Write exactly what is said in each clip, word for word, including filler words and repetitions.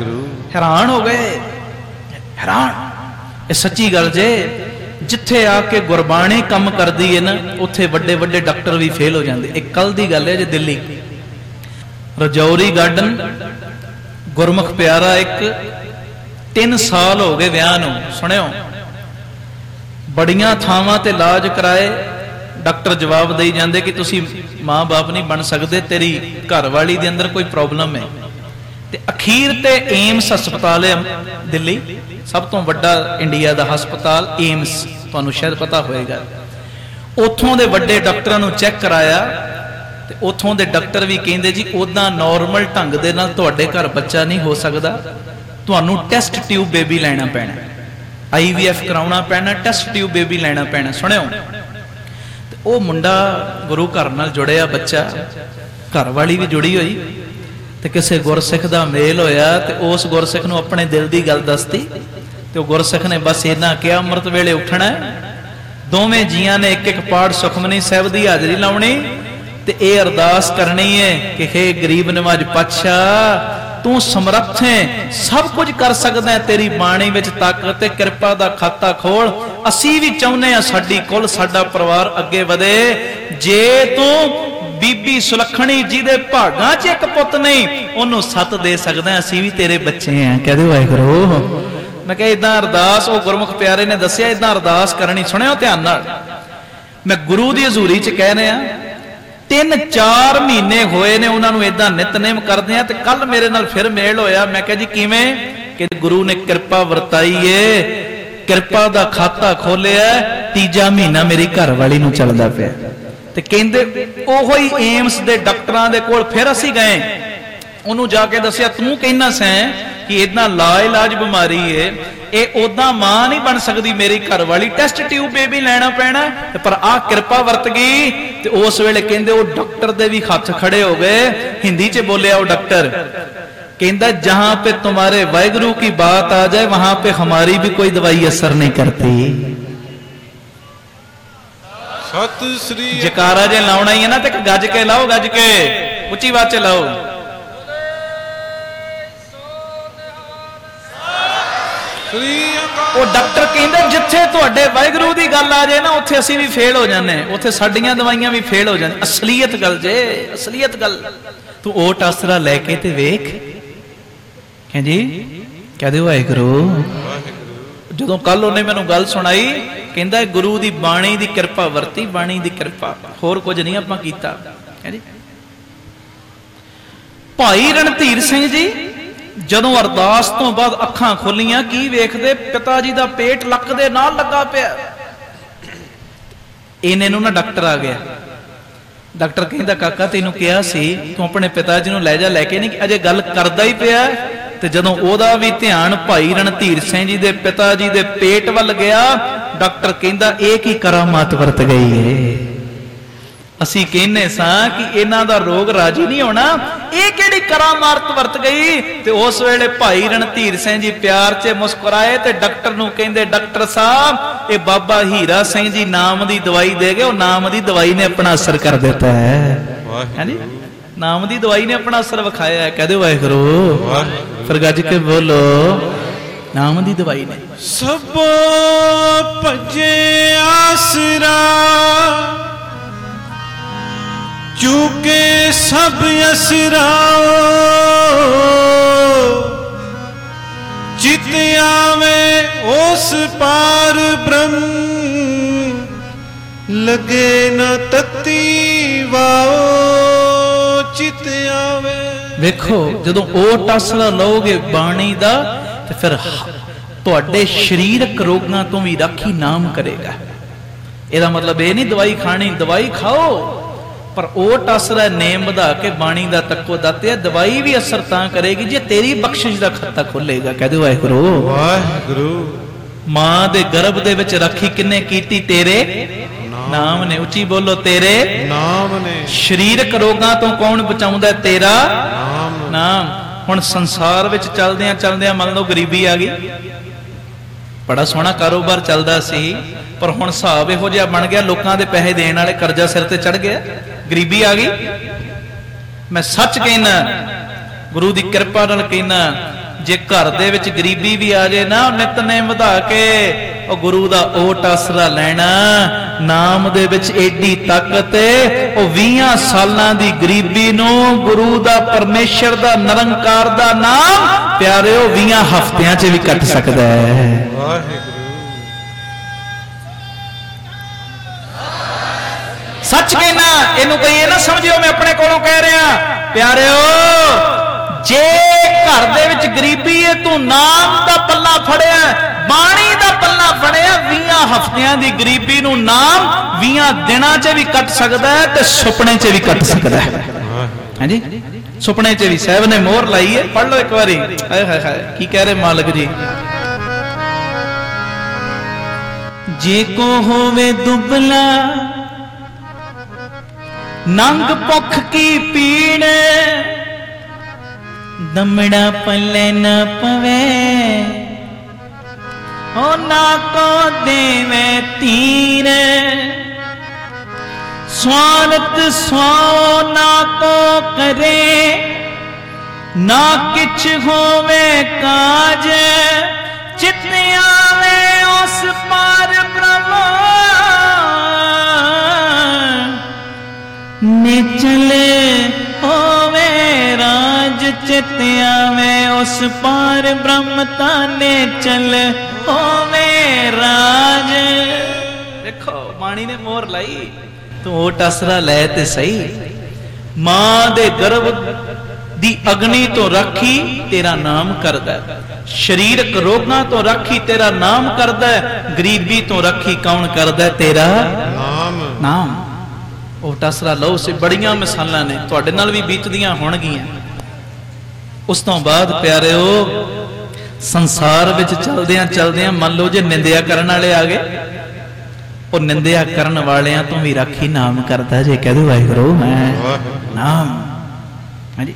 वाहिगुरु। हैरान हो गए, हैरान। ये सच्ची गल जे, जिथे आके गुरबाणी कम करदी है ना, उत्थे वड्डे वड्डे डॉक्टर भी फेल हो जाते। एक कल दी गल है जे, दिल्ली रजौरी गार्डन गुरमुख प्यारा एक तीन साल हो गए विआह नूं, सुनियो बड़ियां थावां ते इलाज कराए, डॉक्टर जवाब दई जांदे कि तुसी मां बाप नहीं बन सकते, तेरी घर वाली दे अंदर कोई प्रॉब्लम है। ते अखीर ते एम्स हस्पताल है दिल्ली, सब तो वड्डा इंडिया दा हस्पताल एम्स, तुहानूं शायद पता होएगा। उत्थों दे वड्डे डॉक्टरां नूं चैक कराया ते उत्थों दे डॉक्टर भी कहिंदे जी उदां नॉर्मल ढंग दे नाल तुहाडे घर बच्चा नहीं हो सकदा, तुहानूं टेस्ट ट्यूब बेबी लैना पैना, आई वी एफ कराउणा पैना, टेस्ट ट्यूब बेबी लैना पैना। सुनियो वो मुंडा गुरु घर नाल जुड़िया बच्चा, घर वाली भी जुड़ी हुई, ते किसी गुरसिख दा मेल होया ते उस गुरसिख नूं अपने दिल दी गल दसती ते वो गुरसिख ने बस इन्ना कहा अमृत वेले उठना है, दोवें जियां ने एक एक पाठ सुखमनी साहिब दी हाजरी लाउणी ते ये अरदास करनी है कि हे गरीब नवाज पातशाह तू समर्थ है, सब कुछ कर सकदा है, तेरी बाणी विच ताकत ते किरपा दा खाता खोल, असी भी चाहुंदे हां साडी कुल साडा परिवार अगे वधे, जे तू बीबी सुलखणी जी दे भागां च एक पुत नहीं ओनू सत दे सकदा, असी भी तेरे बच्चे हैं। कह दे वाहिगुरू। मैं कहा इदां अरदास वो गुरमुख प्यारे ने दसिया इदां अरदास करनी, सुनियो ध्यान नाल। मैं गुरु दी हजूरी च कह रहा, तीन चार महीने होए ने उन्होंने इदां नितनेम करदे आ, ते कल मेरे नाल फिर मेल होया। मैं कहा जी किवें? कि गुरु ने कृपा वरताई है, कृपा दा खाता खोलिया, तीजा महीना मेरी घर वाली नूं चलदा पिया। ते कहंदे ओहो ही एम्स दे डॉक्टरां दे कोल फिर असीं गए, उन्होंने जाके दसिया तू कहना सैं कि इतना ला इलाज बीमारी है, ये उदा मां नहीं बन सकती मेरी घर वाली, टेस्ट ट्यूब बेबी लैना पैना, पर आ कृपा वरत गई। ते उस वेले कहंदे वो डॉक्टर दे भी हथ खड़े हो गए, हिंदी च बोलिया वो डॉक्टर, कहंदा जहां पे तुम्हारे वाहिगुरु की बात आ जाए वहां पे हमारी भी कोई दवाई असर नहीं करती। सत श्री जकारा जे लाउणा ही है ना, ते गज के लाओ, गज के उच्ची बात च लाओ। वो डॉक्टर कहंदे जिथे तुहाडे वाहिगुरू दी गल आ जाए ना, उत्थे असीं भी फेल हो जाने, उत्थे साडीआं दवाइयां भी फेल हो जाने। असलीयत गल जे, असलीयत गल। तू ओट आसरा लैके ते वेख। हैं जी कह दे वाहिगुरू। जदों कल उन्हें मैनूं गल सुनाई, कहंदा गुरु दी बाणी दी किरपा वरती, बाणी दी किरपा, होर कुछ नहीं आपां कीता। हैं जी भाई रणधीर सिंह जी जदों अरदास तो बाद अखां खोलियां, की वेखदे पिता जी दा पेट लक दे नाल लगा पिया। इन्हें नूं ना डॉक्टर आ गया, डॉक्टर कहंदा काका तैनूं कहा सी तू अपने पिता जी नूं लै जा, लैके नहीं, अजे गल करदा ही पिया। ते जदों ओदा भी ध्यान भाई रणधीर सिंह जी दे पिता जी दे पेट वल गया, डॉक्टर कहंदा इह की करामात वरत गई है। असी कहने सां कि इन्हां दा रोग राजी नहीं होना, ये किहड़ी करामात वरत गई। ते उस वेले भाई रणधीर सिंह जी प्यार च मुस्कुराए ते डॉक्टर नूं कहंदे डॉक्टर साहब ये बाबा हीरा सिंह जी नाम दी दवाई दे गए, नाम दी दवाई ने अपना असर कर देता है। है नी, नाम दी दवाई ने अपना असर विखाया है। कह दे वाहिगुरू, फिर गज के बोलो, नाम दी दवाई ने। सब भजे आसरा चूके सब असराओ, चित आवे उस पार ब्रह्म लगे न तती वाओ, चित आवे। वेखो जदों ओट आसरा लोगे बाणी दा, ते फिर तुहाडे शरीरक रोगां तो भी राखी नाम करेगा। ਇਹਦਾ मतलब ये नहीं दवाई खानी, दवाई खाओ, पर ओट आसरा नेम वधा के बाणी दा तक्को दाते, दवाई भी असर तां करेगी जे तेरी बख्शिश दा खाता खोलेगा। कह दो वाहिगुरू। वाहिगुरू। मां दे गर्भ दे विच राखी किन्ने कीती? तेरे नाम ने। उची बोलो, तेरे नाम ने। शरीरक रोगां तो कौन बचाउंदा? तेरा नाम। नाम। हुण संसार विच चलदियां चलदियां मान लो गरीबी आ गई, बड़ा सोहना कारोबार चलदा सी, पर हुण हिसाब इहो जिहा बन गया, लोकां दे पैसे देण वाले कर्जा सिर ते चढ़ गया, गरीबी आ गई। मैं सच कहना ਗੁਰੂ ਦੀ ਕਿਰਪਾ ਨਾਲ ਕਹਿਣਾ, ਜੇ ਘਰ ਦੇ ਵਿੱਚ ਗਰੀਬੀ ਵੀ ਆ ਜੇ ਨਾ, ਨਿਤਨੇਮ ਵਧਾ ਕੇ ਉਹ ਗੁਰੂ ਦਾ ਓਟ ਆਸਰਾ ਲੈਣਾ। ਨਾਮ ਦੇ ਵਿੱਚ ਏਡੀ ਤਾਕਤ ਹੈ, ਉਹ ਵੀਹਾਂ ਸਾਲਾਂ ਦੀ ਗਰੀਬੀ ਨੂੰ ਗੁਰੂ ਦਾ, ਪਰਮੇਸ਼ਰ ਦਾ, ਨਿਰੰਕਾਰ ਦਾ ਨਾਮ ਪਿਆਰਿਓ ਵੀਹਾਂ ਹਫ਼ਤਿਆਂ 'ਚ ਵੀ ਕੱਟ ਸਕਦਾ ਹੈ। ਵਾਹਿਗੁਰੂ ਸੱਚ ਕਹਿਣਾ, ਇਹਨੂੰ ਕੋਈ ਇਹ ਨਾ ਸਮਝਿਓ ਮੈਂ ਆਪਣੇ ਕੋਲੋਂ ਕਹਿ ਰਿਹਾ। ਪਿਆਰਿਓ, ਜੇ ਘਰ ਦੇ ਵਿੱਚ ਗਰੀਬੀ ਹੈ, ਤੂੰ ਨਾਮ ਦਾ ਪੱਲਾ ਫੜਿਆ, ਬਾਣੀ ਦਾ ਪੱਲਾ ਫੜਿਆ, ਵੀਹਾਂ ਹਫ਼ਤਿਆਂ ਦੀ ਗਰੀਬੀ ਨੂੰ ਨਾਮ ਵੀਹਾਂ ਦਿਨਾਂ 'ਚ ਵੀ ਕੱਟ ਸਕਦਾ ਹੈ ਤੇ ਸੁਪਨੇ 'ਚ ਵੀ ਕੱਟ ਸਕਦਾ ਹੈ। ਹਾਂਜੀ, ਸੁਪਨੇ 'ਚ ਵੀ ਸਾਹਿਬ ਨੇ ਮੋਹਰ ਲਾਈ ਹੈ। ਪੜ੍ਹ ਲਓ ਇੱਕ ਵਾਰੀ। ਹਾਏ ਹਾਏ ਹਾਏ, ਕੀ ਕਹਿ ਰਹੇ ਮਾਲਕ ਜੀ। ਜੇ ਕੋ ਹੋਵੇ ਦੁਬਲਾ, ਨੰਗ ਭੁੱਖ ਕੀ ਪੀੜ, ਦਮੜਾ ਪੱਲੇ ਨਾ ਪਵੇ, ਓ ਨਾ ਕੋ ਦੇਵੇ ਤੀਰ, ਸਵਾਲਤ ਸਵਾਓ ਨਾ ਕੋ ਕਰੇ, ਨਾ ਕਿਛ ਹੋਵੇ ਕਾਜ, ਚਿਤ ਆਵੇ ਉਸ ਪਾਰ ਬ੍ਰਹਮ, ਨਿਚਲੇ ਹੋਵੇ ਰਾਜ, ਚਿਤ ਆਵੇ ਉਸ ਪਾਰ ਬ੍ਰਹਮ, ਤਾਨੇ ਚਲ ਹੋਵੇ ਰਾਜ। ਦੇਖੋ ਬਾਣੀ ਨੇ ਮੋਹਰ ਲਾਈ, ਤੂੰ ਓਟ ਆਸਰਾ ਲੈ ਤੇ ਸਹੀ। ਮਾਂ ਦੇ ਗਰਭ ਦੀ ਅਗਨੀ ਤੋਂ ਰਾਖੀ ਤੇਰਾ ਨਾਮ ਕਰਦਾ, ਸਰੀਰਕ ਰੋਗਾਂ ਤੋਂ ਰਾਖੀ ਤੇਰਾ ਨਾਮ ਕਰਦਾ, ਗਰੀਬੀ ਤੋਂ ਰਾਖੀ ਕੌਣ ਕਰਦਾ? ਤੇਰਾ ਨਾਮ। ਨਾਮ। ਓਟ ਆਸਰਾ ਲਓ। ਸੇ ਬੜੀਆਂ ਮਿਸਾਲਾਂ ਨੇ, ਤੁਹਾਡੇ ਨਾਲ ਵੀ ਬੀਤਦੀਆਂ ਹੋਣਗੀਆਂ। ਉਸ ਤੋਂ ਬਾਅਦ ਪਿਆਰਿਓ, ਸੰਸਾਰ ਵਿੱਚ ਚਲਦਿਆਂ ਚਲਦਿਆਂ ਮੰਨ ਲਓ ਜੇ ਨਿੰਦਿਆ ਕਰਨ ਵਾਲੇ ਆ ਗਏ, ਉਹ ਨਿੰਦਿਆ ਕਰਨ ਵਾਲਿਆਂ ਤੋਂ ਵੀ ਰਾਖੀ ਨਾਮ ਕਰਦਾ। ਜੇ ਕਹਿ ਦੋ ਵਾਹਿਗੁਰੂ ਮੈਂ ਨਾਮ। ਹਾਂਜੀ,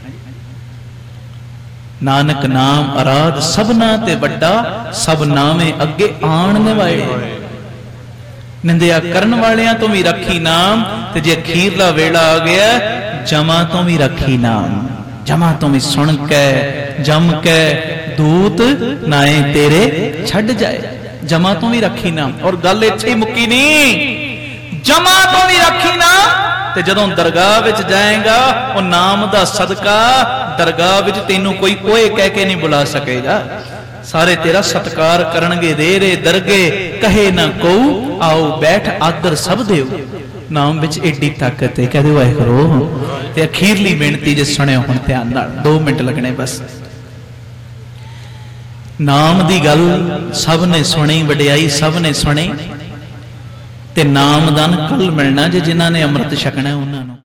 ਨਾਨਕ ਨਾਮ ਅਰਾਧ ਸਭਨਾ ਤੇ ਵੱਡਾ, ਸਭ ਨਾਮੇ ਅੱਗੇ ਆਣ ਨਿਵਾਏ। ਨਿੰਦਿਆ ਕਰਨ ਵਾਲਿਆਂ ਤੋਂ ਵੀ ਰੱਖੀ ਨਾਮ, ਤੇ ਜੇ ਅਖੀਰਲਾ ਵੇਲਾ ਆ ਗਿਆ, ਜਮਾਂ ਤੋਂ ਵੀ ਰੱਖੀ ਨਾਮ। ਜਮਾਂ ਤੋਂ ਵੀ ਸੁਣ ਕੇ ਜਮ ਕੇ ਦੂਤ ਨਾਏ ਤੇਰੇ ਛੱਡ ਜਾਏ। ਜਮਾਂ ਤੋਂ ਵੀ ਰੱਖੀ ਨਾਮ। ਔਰ ਗੱਲ ਇੱਥੇ ਹੀ ਮੁੱਕੀ ਨਹੀਂ, ਜਮਾਂ ਤੋਂ ਵੀ ਰੱਖੀ ਨਾਮ। ਤੇ ਜਦੋਂ ਦਰਗਾਹ ਵਿੱਚ ਜਾਏਗਾ, ਉਹ ਨਾਮ ਦਾ ਸਦਕਾ ਦਰਗਾਹ ਵਿੱਚ ਤੈਨੂੰ ਕੋਈ ਓਏ ਕਹਿ ਕੇ ਨਹੀਂ ਬੁਲਾ ਸਕੇਗਾ। ਸਾਰੇ ਤੇਰਾ ਸਤਕਾਰ ਕਰਨਗੇ। ਦੇ ਰੇ ਦਰਗੇ ਕਹੇ ਨਾ ਕਉ, ਆਓ ਬੈਠ ਆਦਰ ਸਭ ਦਿਓ। ਨਾਮ ਵਿੱਚ ਏਡੀ ਤਾਕਤ ਹੈ। ਕਹਦੇ ਵਾਹਿਗੁਰੂ। ਤੇ ਅਖੀਰਲੀ ਬੇਨਤੀ ਜੇ ਸੁਣਿਓ ਹੁਣ ਧਿਆਨ ਨਾਲ, ਦੋ ਮਿੰਟ ਲੱਗਣੇ ਬਸ। ਨਾਮ ਦੀ ਗੱਲ ਸਭ ਨੇ ਸੁਣੀ, ਵਡਿਆਈ ਸਭ ਨੇ ਸੁਣੀ, ਤੇ ਨਾਮਦਾਨ ਕੱਲ ਮਿਲਣਾ ਜੇ ਜਿਨ੍ਹਾਂ ਨੇ ਅੰਮ੍ਰਿਤ ਛਕਣਾ ਉਹਨਾਂ ਨੂੰ।